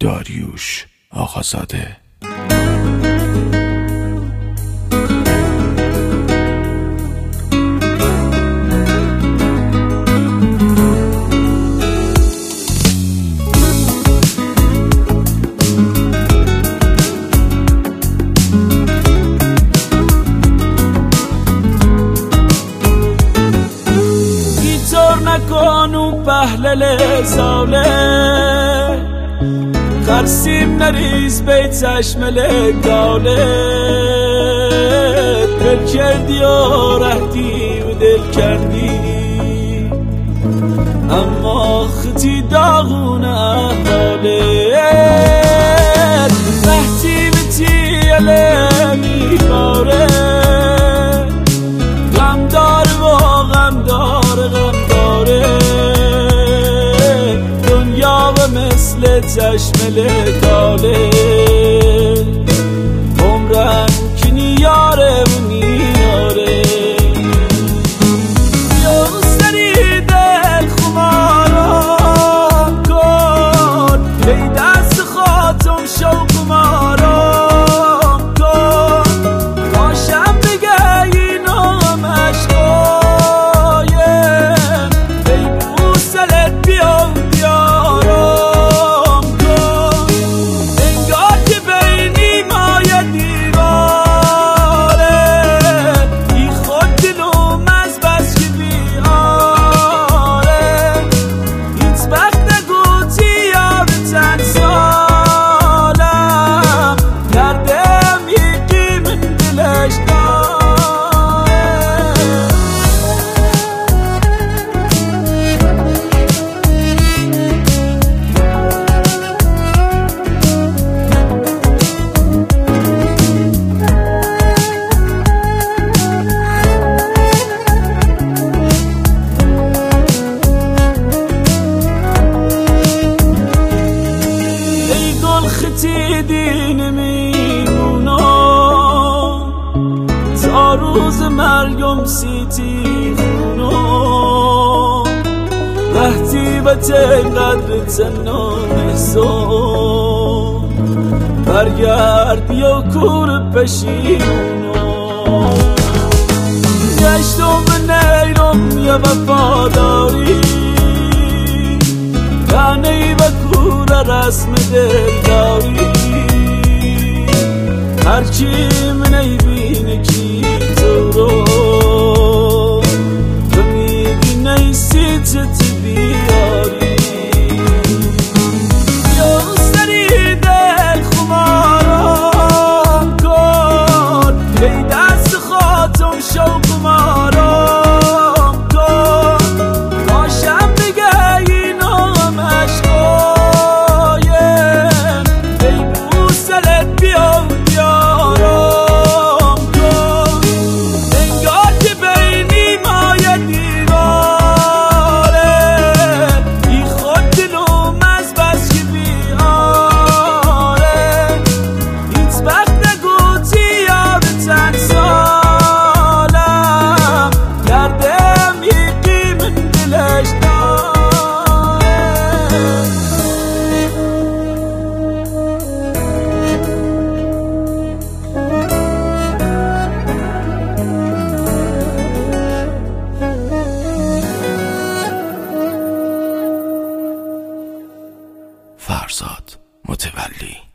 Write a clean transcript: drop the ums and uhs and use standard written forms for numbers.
داریوش آقازاده. نکنو پهلل ساله خرسیم نریز بی چشم لگاله دل کردی و رهدی و دل کردی اما خطی داغونه حاله رهتی بتی علمی باره غم دار و غم دار غم دنیا و مثل چشم لگاله عمرم که نیاره و نیاره یا سری دل خمارم کن بی دست خاطم شو کمارم کن باشم بگه اینم عشقایم بی بوسلت بیام دین میمونا تا روز مرگم سیتی خونا وقتی به قدر تنام سو برگرد یا کور پشیمونا گشتم نیرم یا وفاداری یعنی به کور رسم دلداری هرچی من ایبینه کی تو رو و میگی نیستی چه بیاری یا سری دل خمارم کن بی دست خاطم شو کمارم کن باشم بگه اینم عشقایم بی بوسلت بیام فرزاد متولی.